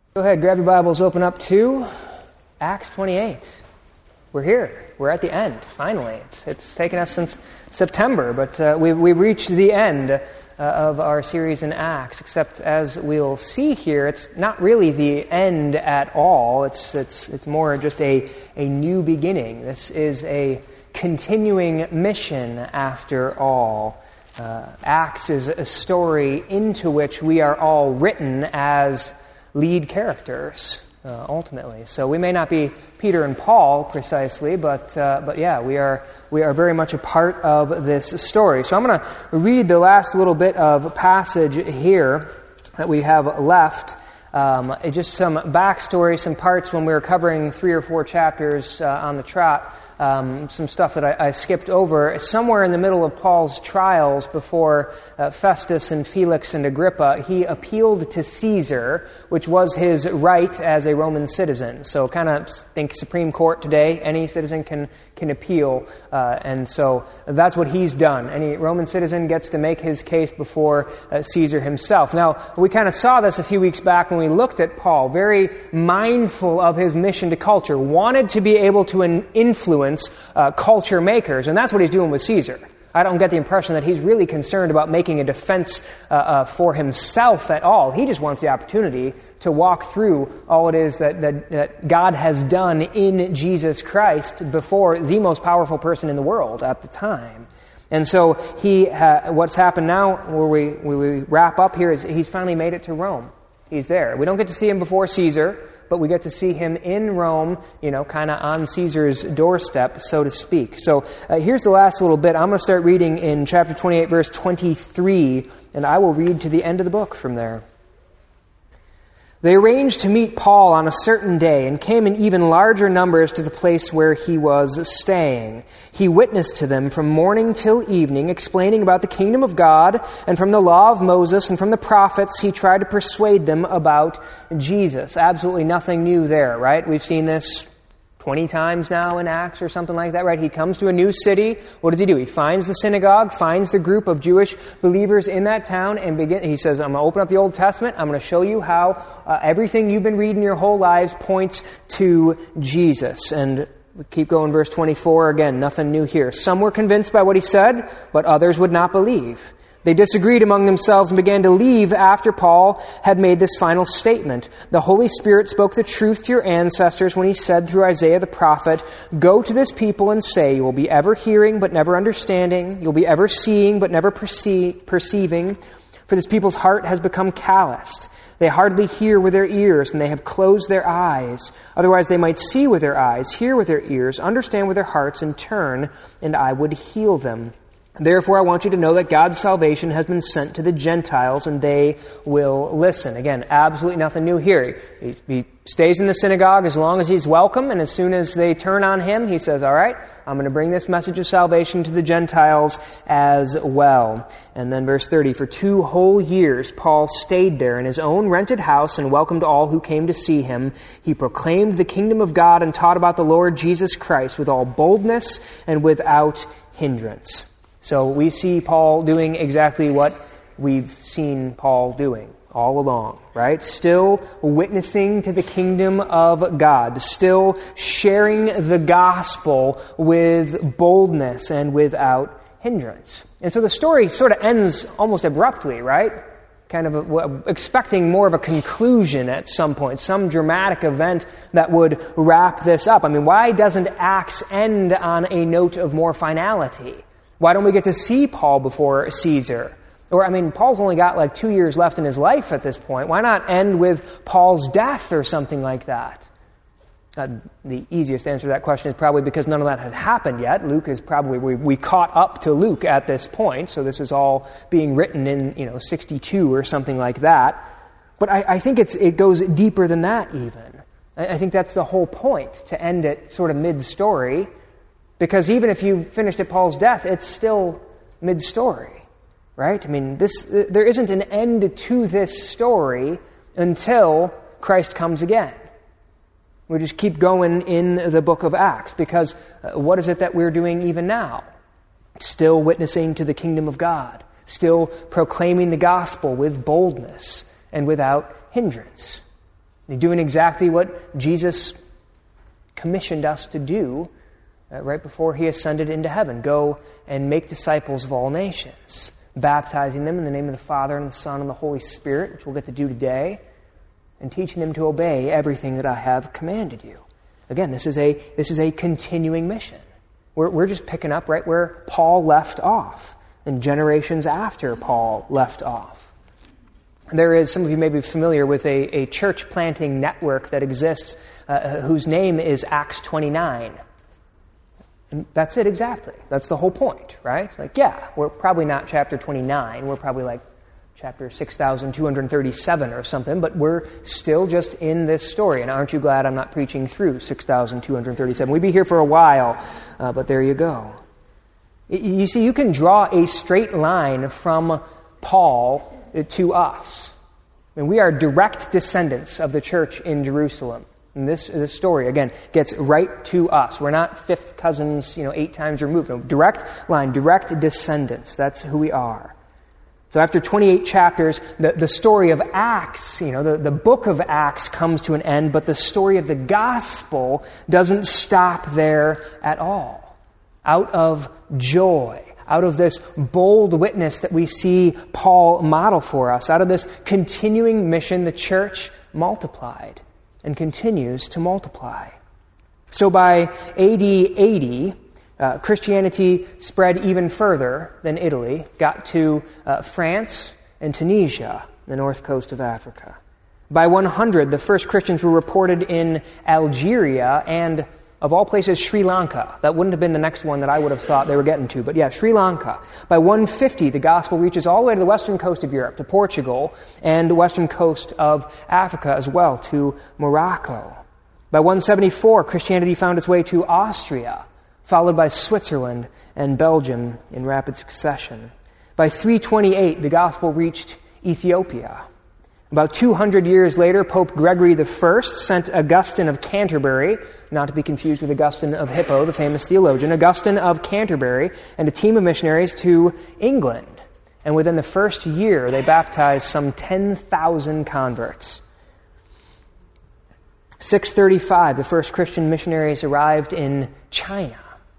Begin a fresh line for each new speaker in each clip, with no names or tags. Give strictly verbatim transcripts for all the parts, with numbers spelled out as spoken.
Go ahead, grab your Bibles, open up to Acts twenty-eight. We're here. We're at the end, finally. It's, it's taken us since September, but uh, we, we've reached the end uh, of our series in Acts, except as we'll see here, it's not really the end at all. It's it's it's more just a, a new beginning. This is a continuing mission after all. Uh, Acts is a story into which we are all written as lead characters, uh, ultimately. So we may not be Peter and Paul precisely, but uh, but yeah, we are we are very much a part of this story. So I'm going to read the last little bit of passage here that we have left. Um, just some backstory, some parts when we were covering three or four chapters uh, on the trot. Um, some stuff that I, I skipped over. Somewhere in the middle of Paul's trials before uh, Festus and Felix and Agrippa, he appealed to Caesar, which was his right as a Roman citizen. So kind of think Supreme Court today, any citizen can can appeal. Uh, and so that's what he's done. Any Roman citizen gets to make his case before uh, Caesar himself. Now, we kind of saw this a few weeks back when we looked at Paul, very mindful of his mission to culture, wanted to be able to in- influence Uh, culture makers, and that's what he's doing with Caesar. I don't get the impression that he's really concerned about making a defense uh, uh, for himself at all. He just wants the opportunity to walk through all it is that, that, that God has done in Jesus Christ before the most powerful person in the world at the time. And so he, uh, what's happened now, where we, where we wrap up here, is he's finally made it to Rome. He's there. We don't get to see him before Caesar, but we get to see him in Rome, you know, kind of on Caesar's doorstep, so to speak. So uh, here's the last little bit. I'm going to start reading in chapter twenty-eight, verse twenty-three, and I will read to the end of the book from there. They arranged to meet Paul on a certain day and came in even larger numbers to the place where he was staying. He witnessed to them from morning till evening, explaining about the kingdom of God, and from the law of Moses and from the prophets he tried to persuade them about Jesus. Absolutely nothing new there, right? We've seen this twenty times now in Acts or something like that, right? He comes to a new city. What does he do? He finds the synagogue, finds the group of Jewish believers in that town, and begin. He says, I'm going to open up the Old Testament. I'm going to show you how uh, everything you've been reading your whole lives points to Jesus. And we keep going, verse twenty-four. Again, nothing new here. Some were convinced by what he said, but others would not believe. They disagreed among themselves and began to leave after Paul had made this final statement. The Holy Spirit spoke the truth to your ancestors when he said through Isaiah the prophet, Go to this people and say, you will be ever hearing but never understanding. You'll be ever seeing but never perceive, perceiving. For this people's heart has become calloused. They hardly hear with their ears, and they have closed their eyes. Otherwise they might see with their eyes, hear with their ears, understand with their hearts, and turn, and I would heal them. Therefore, I want you to know that God's salvation has been sent to the Gentiles, and they will listen. Again, absolutely nothing new here. He, he stays in the synagogue as long as he's welcome, and as soon as they turn on him, he says, all right, I'm going to bring this message of salvation to the Gentiles as well. And then verse thirty, for two whole years, Paul stayed there in his own rented house and welcomed all who came to see him. He proclaimed the kingdom of God and taught about the Lord Jesus Christ with all boldness and without hindrance. So we see Paul doing exactly what we've seen Paul doing all along, right? Still witnessing to the kingdom of God, still sharing the gospel with boldness and without hindrance. And so the story sort of ends almost abruptly, right? Kind of a, a, expecting more of a conclusion at some point, some dramatic event that would wrap this up. I mean, why doesn't Acts end on a note of more finality? Why don't we get to see Paul before Caesar? Or, I mean, Paul's only got like two years left in his life at this point. Why not end with Paul's death or something like that? Uh, the easiest answer to that question is probably because none of that had happened yet. Luke is probably, we, we caught up to Luke at this point, so this is all being written in, you know, sixty-two or something like that. But I, I think it's, it goes deeper than that even. I, I think that's the whole point, to end it sort of mid-story. Because even if you finished at Paul's death, it's still mid-story, right? I mean, this there isn't an end to this story until Christ comes again. We just keep going in the book of Acts, because uh, what is it that we're doing even now? Still witnessing to the kingdom of God, still proclaiming the gospel with boldness and without hindrance. doing exactly what Jesus commissioned us to do uh, right before he ascended into heaven. Go and make disciples of all nations, baptizing them in the name of the Father and the Son and the Holy Spirit, which we'll get to do today, and teaching them to obey everything that I have commanded you. Again, this is a this is a continuing mission. We're, we're just picking up right where Paul left off, and generations after Paul left off. There is, some of you may be familiar with a, a church planting network that exists uh, whose name is Acts twenty-nine. And that's it exactly. That's the whole point, right? Like, yeah, we're probably not chapter twenty-nine. We're probably like chapter six thousand two hundred thirty-seven or something, but we're still just in this story. And aren't you glad I'm not preaching through six thousand two hundred thirty-seven? We'd be here for a while, uh, but there you go. You see, you can draw a straight line from Paul to us. And we are direct descendants of the church in Jerusalem. And this, this story, again, gets right to us. We're not fifth cousins, you know, eight times removed. No, direct line, direct descendants. That's who we are. So after twenty-eight chapters, the, the story of Acts, you know, the, the book of Acts comes to an end, but the story of the gospel doesn't stop there at all. Out of joy, out of this bold witness that we see Paul model for us, out of this continuing mission, the church multiplied and continues to multiply. So by A D eighty, uh, Christianity spread even further than Italy, got to uh, France and Tunisia, the north coast of Africa. By one hundred, the first Christians were reported in Algeria and, of all places, Sri Lanka. That wouldn't have been the next one that I would have thought they were getting to, but yeah, Sri Lanka. By one fifty, the gospel reaches all the way to the western coast of Europe, to Portugal, and the western coast of Africa as well, to Morocco. By one seventy-four, Christianity found its way to Austria, followed by Switzerland and Belgium in rapid succession. By three twenty-eight, the gospel reached Ethiopia. About two hundred years later, Pope Gregory the First sent Augustine of Canterbury, not to be confused with Augustine of Hippo, the famous theologian, Augustine of Canterbury, and a team of missionaries to England. And within the first year, they baptized some ten thousand converts. six thirty-five, the first Christian missionaries arrived in China.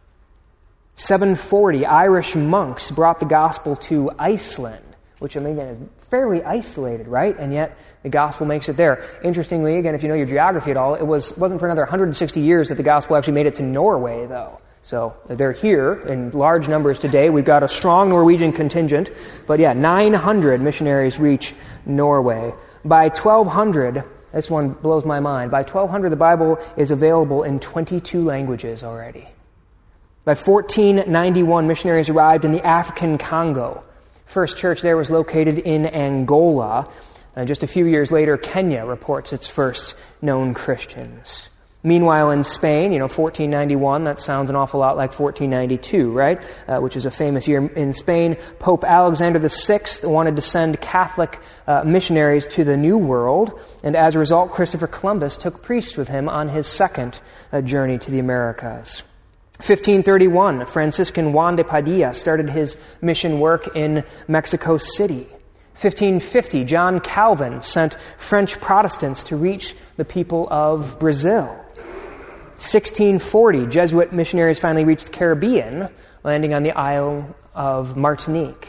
seven forty, Irish monks brought the gospel to Iceland, which, I mean, is fairly isolated, right? And yet the gospel makes it there. Interestingly, again, if you know your geography at all, it was, wasn't for another one hundred sixty years that the gospel actually made it to Norway, though. So they're here in large numbers today. We've got a strong Norwegian contingent. But yeah, nine hundred missionaries reach Norway. By twelve hundred, this one blows my mind, by twelve hundred the Bible is available in twenty-two languages already. By fourteen ninety-one, missionaries arrived in the African Congo. First church there was located in Angola. Uh, just a few years later, Kenya reports its first known Christians. Meanwhile, in Spain, you know, fourteen ninety-one, that sounds an awful lot like fourteen ninety-two, right? Uh, which is a famous year. In Spain, Pope Alexander the Sixth wanted to send Catholic uh, missionaries to the New World, and as a result, Christopher Columbus took priests with him on his second uh, journey to the Americas. fifteen thirty-one, Franciscan Juan de Padilla started his mission work in Mexico City. fifteen fifty, John Calvin sent French Protestants to reach the people of Brazil. sixteen forty, Jesuit missionaries finally reached the Caribbean, landing on the Isle of Martinique.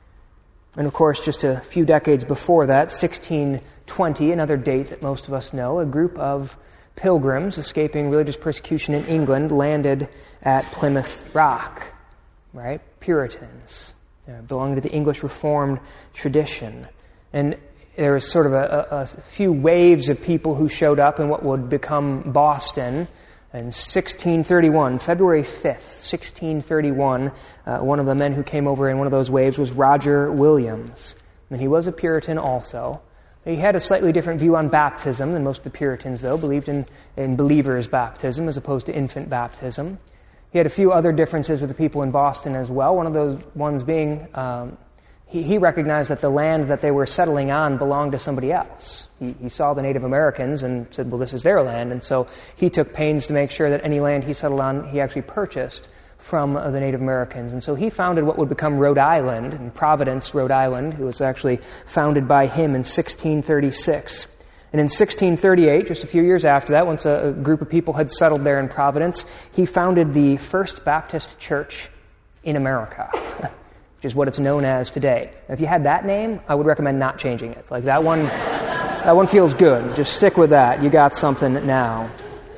And of course, just a few decades before that, sixteen twenty, another date that most of us know, a group of pilgrims escaping religious persecution in England landed at Plymouth Rock, right? Puritans, uh, belonging to the English Reformed tradition. And there was sort of a, a, a few waves of people who showed up in what would become Boston. In sixteen thirty-one, February fifth, sixteen thirty-one, uh, one of the men who came over in one of those waves was Roger Williams. And he was a Puritan also. He had a slightly different view on baptism than most of the Puritans, though, believed in, in believers' baptism as opposed to infant baptism. He had a few other differences with the people in Boston as well, one of those ones being um, he, he recognized that the land that they were settling on belonged to somebody else. He, he saw the Native Americans and said, well, this is their land, and so he took pains to make sure that any land he settled on, he actually purchased from the Native Americans. And so he founded what would become Rhode Island, and Providence, Rhode Island, who was actually founded by him in sixteen thirty-six. And in sixteen thirty-eight, just a few years after that, once a, a group of people had settled there in Providence, he founded the First Baptist Church in America, which is what it's known as today. Now, if you had that name, I would recommend not changing it. Like that one, that one feels good. Just stick with that. You got something now.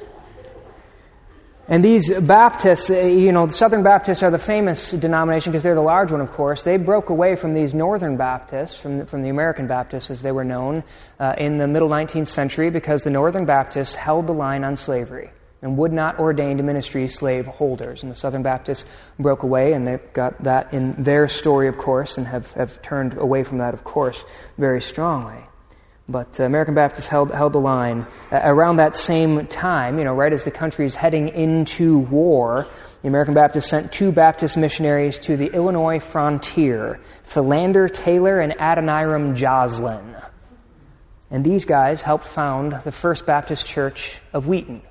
And these Baptists, you know, the Southern Baptists are the famous denomination because they're the large one, of course. They broke away from these Northern Baptists, from the, from the American Baptists as they were known, uh, in the middle nineteenth century because the Northern Baptists held the line on slavery and would not ordain to ministry slave holders. And the Southern Baptists broke away, and they've got that in their story, of course, and have, have turned away from that, of course, very strongly. But uh, American Baptists held held the line. Uh, around that same time, you know, right as the country is heading into war, the American Baptists sent two Baptist missionaries to the Illinois frontier, Philander Taylor and Adoniram Joslin. And these guys helped found the First Baptist Church of Wheaton.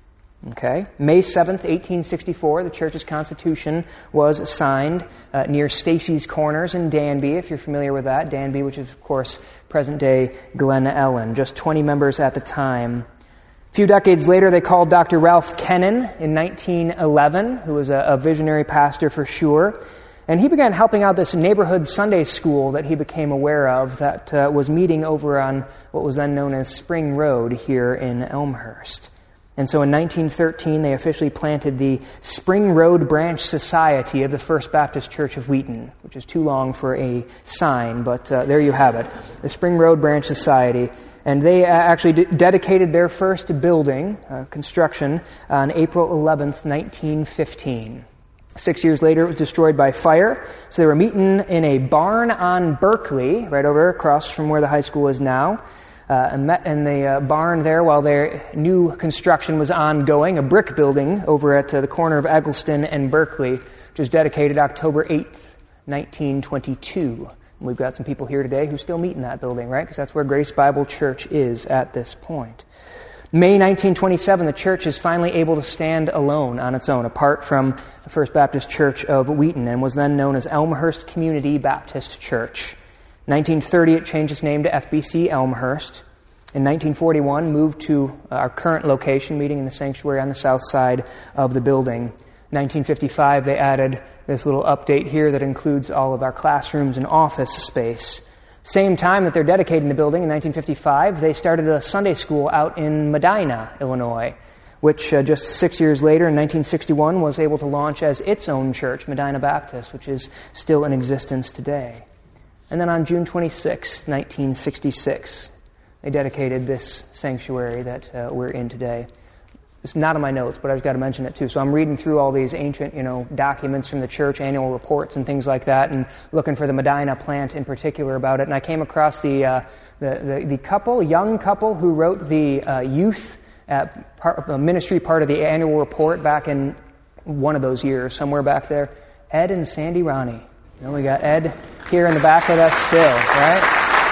Okay, May seventh, eighteen sixty-four, the church's constitution was signed uh, near Stacy's Corners in Danby, if you're familiar with that. Danby, which is, of course, present-day Glen Ellen. Just twenty members at the time. A few decades later, they called Doctor Ralph Kennan in nineteen eleven, who was a, a visionary pastor for sure. And he began helping out this neighborhood Sunday school that he became aware of that uh, was meeting over on what was then known as Spring Road here in Elmhurst. And so in nineteen thirteen, they officially planted the Spring Road Branch Society of the First Baptist Church of Wheaton, which is too long for a sign, but uh, there you have it, the Spring Road Branch Society. And they uh, actually d- dedicated their first building, uh, construction, on April eleventh, nineteen fifteen. Six years later, it was destroyed by fire. So they were meeting in a barn on Berkeley, right over across from where the high school is now. Uh, and met in the uh, barn there while their new construction was ongoing, a brick building over at uh, the corner of Eggleston and Berkeley, which was dedicated October eighth, nineteen twenty-two. And we've got some people here today who still meet in that building, right? Because that's where Grace Bible Church is at this point. May nineteen twenty-seven, the church is finally able to stand alone on its own, apart from the First Baptist Church of Wheaton, and was then known as Elmhurst Community Baptist Church. nineteen thirty, it changed its name to F B C Elmhurst. In nineteen forty-one, moved to our current location, meeting in the sanctuary on the south side of the building. nineteen fifty-five, they added this little update here that includes all of our classrooms and office space. Same time that they're dedicating the building, in nineteen fifty-five, they started a Sunday school out in Medina, Illinois, which uh, just six years later, in nineteen sixty-one, was able to launch as its own church, Medina Baptist, which is still in existence today. And then on June twenty-sixth, nineteen sixty-six, they dedicated this sanctuary that uh, we're in today. It's not in my notes, but I've got to mention it too. So I'm reading through all these ancient, you know, documents from the church, annual reports and things like that, and looking for the Medina plant in particular about it. And I came across the uh, the, the the couple, young couple, who wrote the uh, youth uh, part, uh, ministry part of the annual report back in one of those years, somewhere back there. Ed and Sandy Ronnie. You know, we got Ed here in the back with us still, right?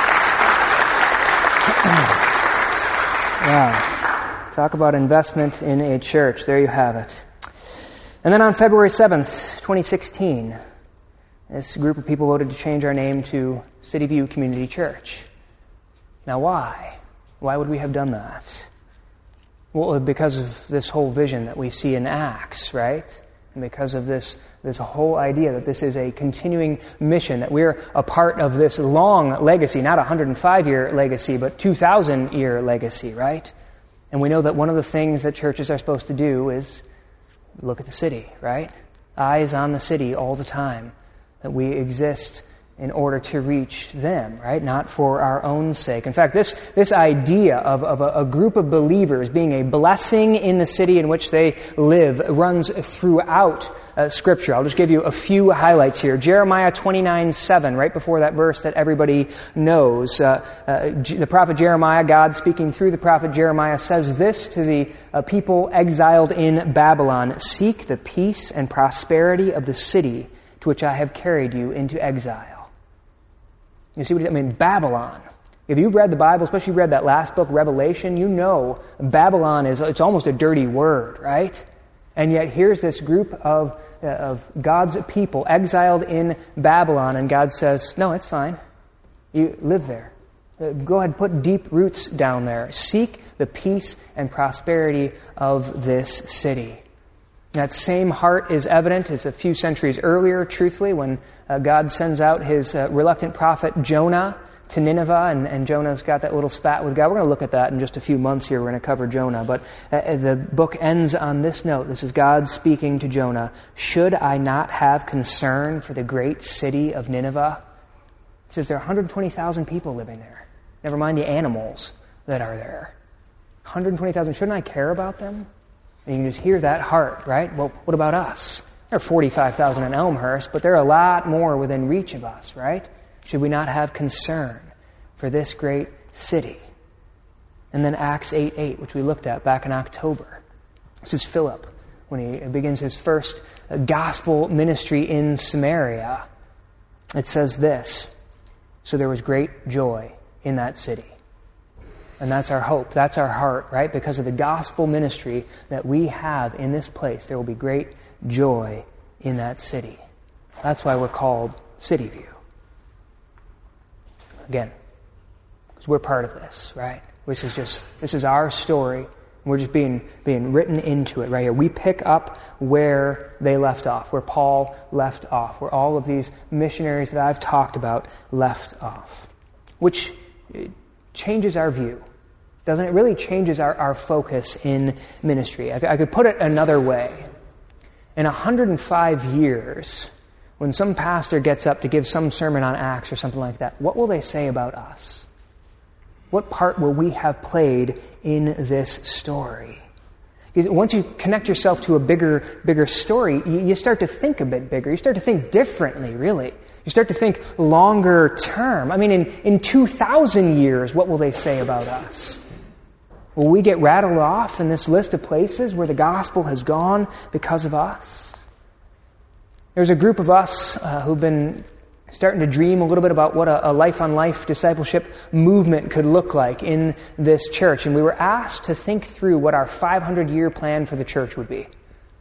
Wow. Talk about investment in a church. There you have it. And then on February seventh, twenty sixteen, this group of people voted to change our name to City View Community Church. Now why? Why would we have done that? Well, because of this whole vision that we see in Acts, right? And because of this this whole idea that this is a continuing mission, that we're a part of this long legacy, not a one hundred five year legacy, but two thousand year legacy, right? And we know that one of the things that churches are supposed to do is look at the city, right? Eyes on the city all the time. That we exist in order to reach them, right? Not for our own sake. In fact, this this idea of, of a, a group of believers being a blessing in the city in which they live runs throughout uh, Scripture. I'll just give you a few highlights here. Jeremiah twenty-nine seven, right before that verse that everybody knows. Uh, uh, the prophet Jeremiah, God speaking through the prophet Jeremiah, says this to the uh, people exiled in Babylon: "Seek the peace and prosperity of the city to which I have carried you into exile." You see what I mean? Babylon. If you've read the Bible, especially read that last book, Revelation, you know Babylon is, it's almost a dirty word, right? And yet here's this group of, uh, of God's people exiled in Babylon, and God says, no, it's fine. You live there. Uh, go ahead and put deep roots down there. Seek the peace and prosperity of this city. That same heart is evident. It's a few centuries earlier, truthfully, when uh, God sends out his uh, reluctant prophet Jonah to Nineveh, and, and Jonah's got that little spat with God. We're going to look at that in just a few months here. We're going to cover Jonah. But uh, the book ends on this note. This is God speaking to Jonah. Should I not have concern for the great city of Nineveh? It says there are one hundred twenty thousand people living there. Never mind the animals that are there. one hundred twenty thousand. Shouldn't I care about them? And you can just hear that heart, right? Well, what about us? There are forty-five thousand in Elmhurst, but there are a lot more within reach of us, right? Should we not have concern for this great city? And then Acts eight eight, which we looked at back in October. This is Philip, when he begins his first gospel ministry in Samaria. It says this, so there was great joy in that city. And that's our hope. That's our heart, right? Because of the gospel ministry that we have in this place, there will be great joy in that city. That's why we're called City View. Again, because we're part of this, right? This is just, this is our story. We're just being, being written into it right here. We pick up where they left off, where Paul left off, where all of these missionaries that I've talked about left off, which changes our view. Doesn't it? Really changes our, our focus in ministry. I, I could put it another way. In one hundred five years, when some pastor gets up to give some sermon on Acts or something like that, what will they say about us? What part will we have played in this story? Because once you connect yourself to a bigger, bigger story, you, you start to think a bit bigger. You start to think differently, really. You start to think longer term. I mean, in, in two thousand years, what will they say about us? Will we get rattled off in this list of places where the gospel has gone because of us? There's a group of us uh, who've been starting to dream a little bit about what a, a life-on-life discipleship movement could look like in this church. And we were asked to think through what our five hundred year plan for the church would be.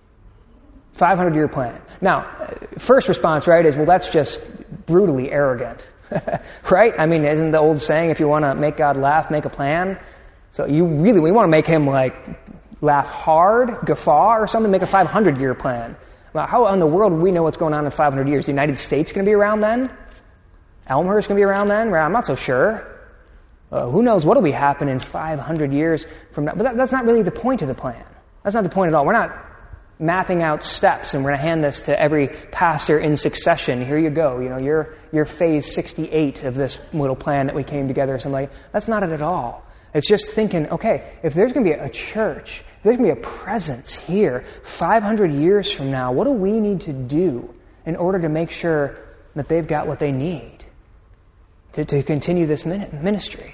five hundred year plan. Now, first response, right, is, well, that's just brutally arrogant. Right? I mean, isn't the old saying, if you want to make God laugh, make a plan? So you really, we want to make him, like, laugh hard, guffaw, or something, make a five hundred year plan. Well, how in the world would we know what's going on in five hundred years? The United States going to be around then? Elmhurst going to be around then? Well, I'm not so sure. Uh, who knows what will be happening in five hundred years from now? But that, that's not really the point of the plan. That's not the point at all. We're not mapping out steps and we're going to hand this to every pastor in succession. Here you go. You know, you're, you're phase sixty-eight of this little plan that we came together or something like that. That's not it at all. It's just thinking, okay, if there's going to be a church, if there's going to be a presence here five hundred years from now, what do we need to do in order to make sure that they've got what they need to, to continue this ministry?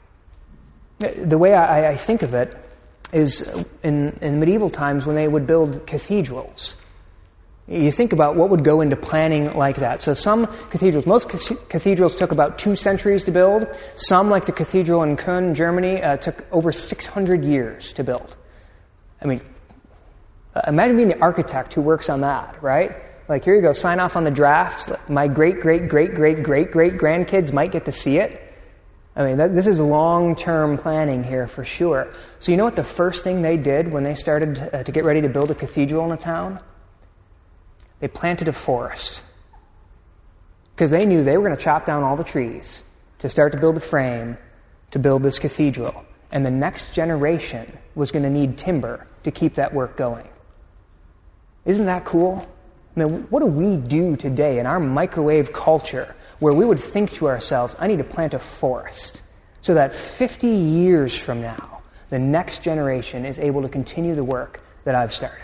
The way I, I think of it is in, in medieval times when they would build cathedrals. You think about what would go into planning like that. So some cathedrals, most cathedrals took about two centuries to build. Some, like the cathedral in Köln, Germany, uh, took over six hundred years to build. I mean, uh, imagine being the architect who works on that, right? Like, here you go, sign off on the draft. My great, great, great, great, great, great grandkids might get to see it. I mean, that, this is long-term planning here for sure. So you know what the first thing they did when they started uh, to get ready to build a cathedral in a town? They planted a forest. Because they knew they were going to chop down all the trees to start to build the frame to build this cathedral. And the next generation was going to need timber to keep that work going. Isn't that cool? I mean, what do we do today in our microwave culture where we would think to ourselves, I need to plant a forest so that fifty years from now, the next generation is able to continue the work that I've started?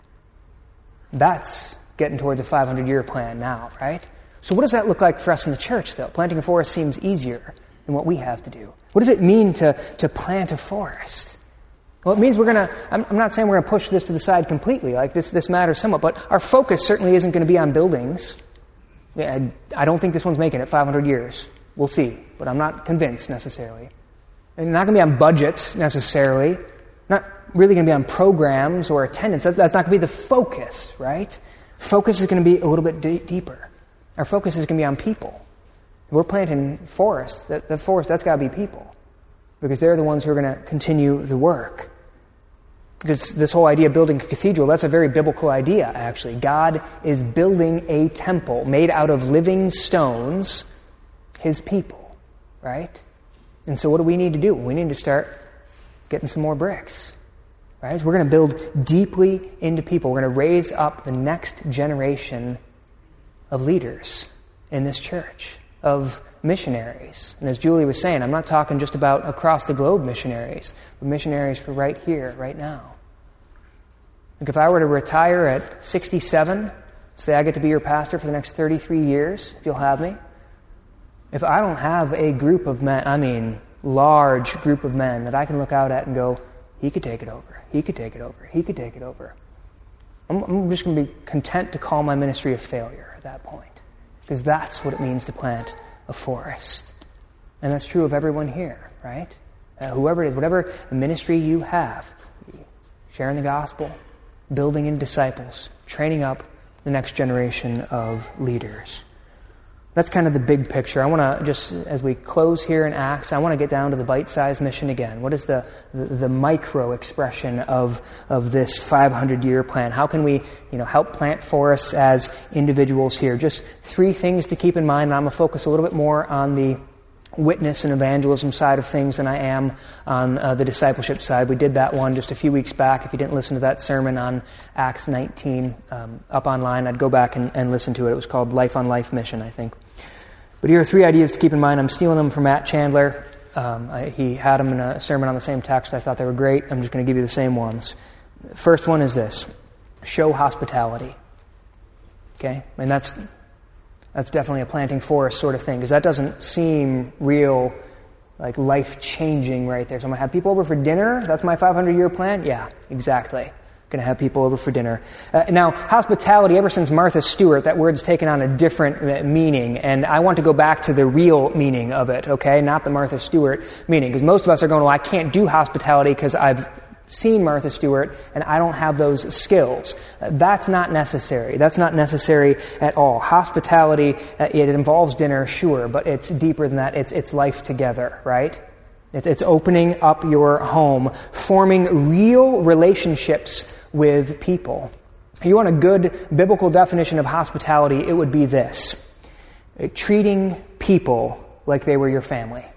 That's getting towards a five hundred year plan now, right? So what does that look like for us in the church, though? Planting a forest seems easier than what we have to do. What does it mean to, to plant a forest? Well, it means we're going to, I'm, I'm not saying we're going to push this to the side completely, like this, this matters somewhat, but our focus certainly isn't going to be on buildings. I, I don't think this one's making it five hundred years. We'll see, but I'm not convinced necessarily. And not going to be on budgets necessarily. Not really going to be on programs or attendance. That, that's not going to be the focus, right? Focus is going to be a little bit d- deeper. Our focus is going to be on people. We're planting forests. The, the forest, that's got to be people. Because they're the ones who are going to continue the work. Because this whole idea of building a cathedral, that's a very biblical idea, actually. God is building a temple made out of living stones, His people, right? And so what do we need to do? We need to start getting some more bricks, right? We're going to build deeply into people. We're going to raise up the next generation of leaders in this church, of missionaries. And as Julie was saying, I'm not talking just about across the globe missionaries, but missionaries for right here, right now. Like if I were to retire at sixty-seven, say I get to be your pastor for the next thirty-three years, if you'll have me. If I don't have a group of men, I mean large group of men that I can look out at and go, he could take it over, he could take it over, he could take it over. I'm, I'm just going to be content to call my ministry a failure at that point. Because that's what it means to plant a forest. And that's true of everyone here, right? Uh, whoever it is, whatever ministry you have, sharing the gospel, building in disciples, training up the next generation of leaders. That's kind of the big picture. I want to just, as we close here in Acts, I want to get down to the bite-sized mission again. What is the, the, the micro expression of, of this five hundred year plan? How can we, you know, help plant forests as individuals here? Just three things to keep in mind. I'm going to focus a little bit more on the witness and evangelism side of things than I am on uh, the discipleship side. We did that one just a few weeks back. If you didn't listen to that sermon on Acts nineteen um, up online, I'd go back and, and listen to it. It was called Life on Life Mission, I think. But here are three ideas to keep in mind. I'm stealing them from Matt Chandler. Um, I, he had them in a sermon on the same text. I thought they were great. I'm just going to give you the same ones. First one is this: show hospitality. Okay? And that's That's definitely a planting forest sort of thing, because that doesn't seem real, like life-changing right there. So I'm going to have people over for dinner? That's my five hundred year plan? Yeah, exactly. Going to have people over for dinner. Uh, now, hospitality, ever since Martha Stewart, that word's taken on a different meaning, and I want to go back to the real meaning of it, okay? Not the Martha Stewart meaning, because most of us are going, well, I can't do hospitality because I've seen Martha Stewart, and I don't have those skills. Uh, that's not necessary. That's not necessary at all. Hospitality, uh, it involves dinner, sure, but it's deeper than that. It's it's life together, right? It's, it's opening up your home, forming real relationships with people. If you want a good biblical definition of hospitality, it would be this: uh, treating people like they were your family.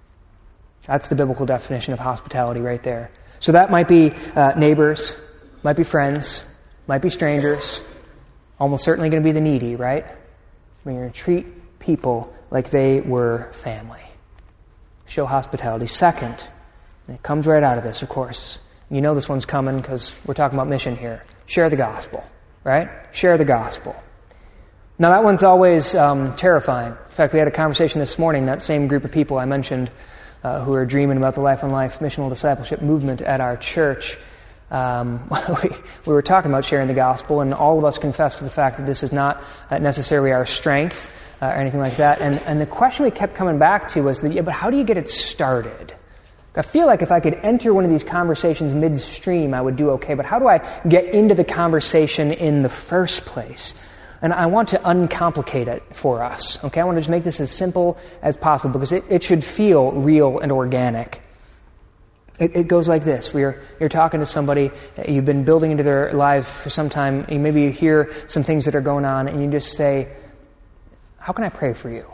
That's the biblical definition of hospitality right there. So that might be uh, neighbors, might be friends, might be strangers, almost certainly going to be the needy, right? We're going to treat people like they were family. Show hospitality. Second, and it comes right out of this, of course. You know this one's coming because we're talking about mission here. Share the gospel, right? Share the gospel. Now that one's always um, terrifying. In fact, we had a conversation this morning, that same group of people I mentioned Uh, who are dreaming about the Life on Life missional discipleship movement at our church. Um, we, we were talking about sharing the gospel, and all of us confessed to the fact that this is not uh, necessarily our strength uh, or anything like that. And, and the question we kept coming back to was, that, yeah, but how do you get it started? I feel like if I could enter one of these conversations midstream, I would do okay, but how do I get into the conversation in the first place? And I want to uncomplicate it for us. Okay, I want to just make this as simple as possible because it, it should feel real and organic. It, it goes like this: We're you're talking to somebody, you've been building into their lives for some time. And maybe you hear some things that are going on, and you just say, "How can I pray for you?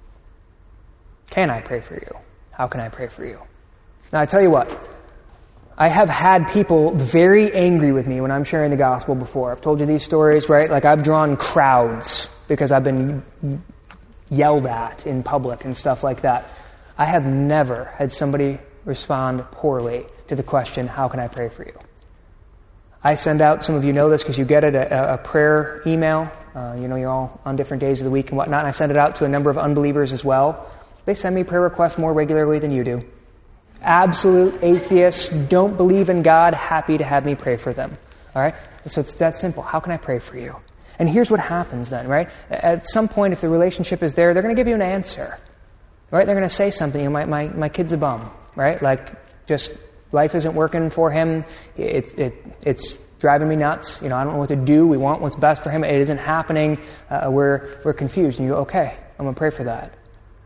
Can I pray for you? How can I pray for you?" Now, I tell you what. I have had people very angry with me when I'm sharing the gospel before. I've told you these stories, right? Like I've drawn crowds because I've been yelled at in public and stuff like that. I have never had somebody respond poorly to the question, how can I pray for you? I send out, some of you know this because you get it, a, a prayer email. Uh, you know, you're all on different days of the week and whatnot. And I send it out to a number of unbelievers as well. They send me prayer requests more regularly than you do. Absolute atheists, don't believe in God, happy to have me pray for them. All right? So it's that simple. How can I pray for you? And here's what happens then, right? At some point, if the relationship is there, they're going to give you an answer. Right? They're going to say something. You know, my, my, my kid's a bum. Right? Like, just life isn't working for him. It, it, it's driving me nuts. You know, I don't know what to do. We want what's best for him. It isn't happening. Uh, we're, we're confused. And you go, okay, I'm going to pray for that.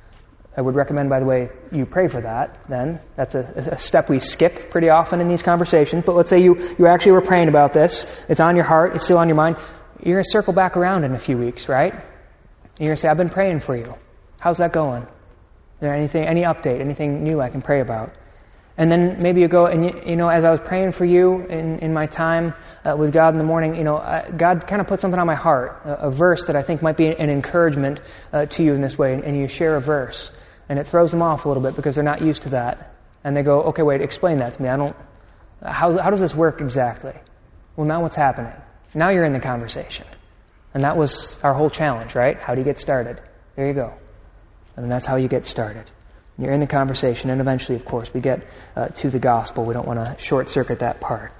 I would recommend, by the way, you pray for that then. That's a, a step we skip pretty often in these conversations. But let's say you, you actually were praying about this. It's on your heart. It's still on your mind. You're going to circle back around in a few weeks, right? You're going to say, I've been praying for you. How's that going? Is there anything, any update, anything new I can pray about? And then maybe you go, and you, you know, as I was praying for you in, in my time uh, with God in the morning, you know, uh, God kind of put something on my heart, a, a verse that I think might be an encouragement uh, to you in this way, and, and you share a verse, and it throws them off a little bit because they're not used to that. And they go, okay, wait, explain that to me. I don't, how, how does this work exactly? Well, now what's happening? Now you're in the conversation. And that was our whole challenge, right? How do you get started? There you go. And that's how you get started. You're in the conversation, and eventually, of course, we get uh, to the gospel. We don't want to short-circuit that part.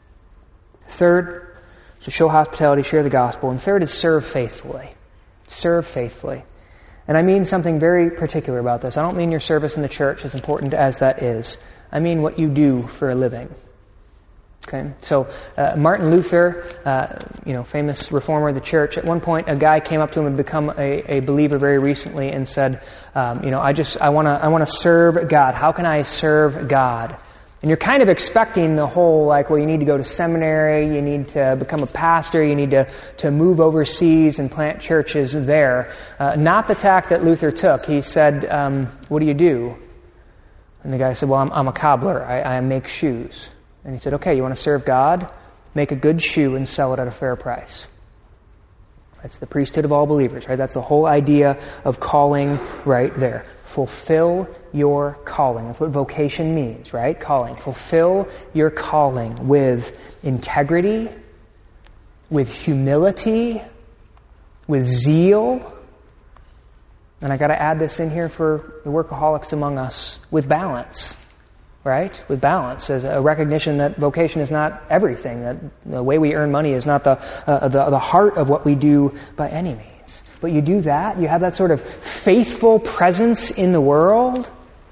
Third, so show hospitality, share the gospel. And third is serve faithfully. Serve faithfully. And I mean something very particular about this. I don't mean your service in the church, as important as that is. I mean what you do for a living. Okay, so uh, Martin Luther, uh, you know, famous reformer of the church. At one point, a guy came up to him and become a, a believer very recently, and said, um, "You know, I just I want to I want to serve God. How can I serve God?" And you're kind of expecting the whole like, well, you need to go to seminary, you need to become a pastor, you need to to move overseas and plant churches there. Uh, not the tack that Luther took. He said, um, "What do you do?" And the guy said, "Well, I'm, I'm a cobbler. I, I make shoes." And he said, okay, you want to serve God? Make a good shoe and sell it at a fair price. That's the priesthood of all believers, right? That's the whole idea of calling right there. Fulfill your calling. That's what vocation means, right? Calling. Fulfill your calling with integrity, with humility, with zeal. And I got to add this in here for the workaholics among us, with balance. Right? With balance, as a recognition that vocation is not everything, that the way we earn money is not the, uh, the the heart of what we do by any means. But you do that, you have that sort of faithful presence in the world.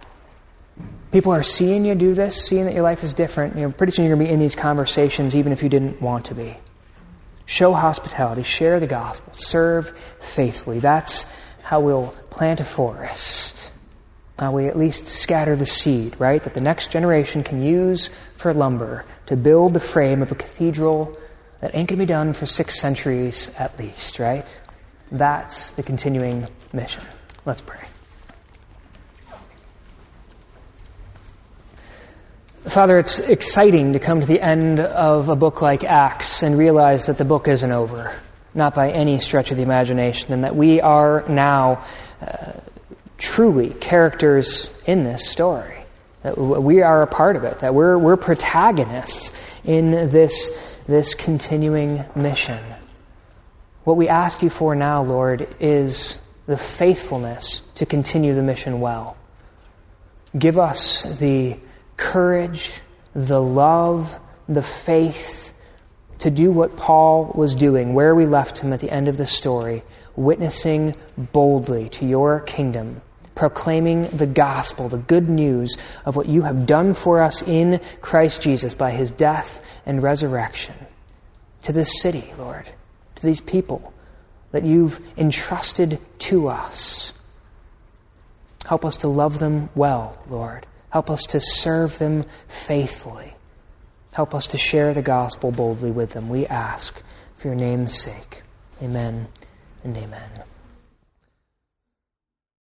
People are seeing you do this, seeing that your life is different. You know, pretty soon you're going to be in these conversations even if you didn't want to be. Show hospitality, share the gospel, serve faithfully. That's how we'll plant a forest. Uh, we at least scatter the seed, right, that the next generation can use for lumber to build the frame of a cathedral that ain't going to be done for six centuries at least, right? That's the continuing mission. Let's pray. Father, it's exciting to come to the end of a book like Acts and realize that the book isn't over, not by any stretch of the imagination, and that we are now Uh, truly characters in this story, that we are a part of it, that we're we're protagonists in this this continuing mission. What we ask you for now, Lord, is the faithfulness to continue the mission well. Give us the courage, the love, the faith to do what Paul was doing, where we left him at the end of the story, witnessing boldly to your kingdom, proclaiming the gospel, the good news of what you have done for us in Christ Jesus by his death and resurrection, to this city, Lord, to these people that you've entrusted to us. Help us to love them well, Lord. Help us to serve them faithfully. Help us to share the gospel boldly with them. We ask for your name's sake. Amen and amen.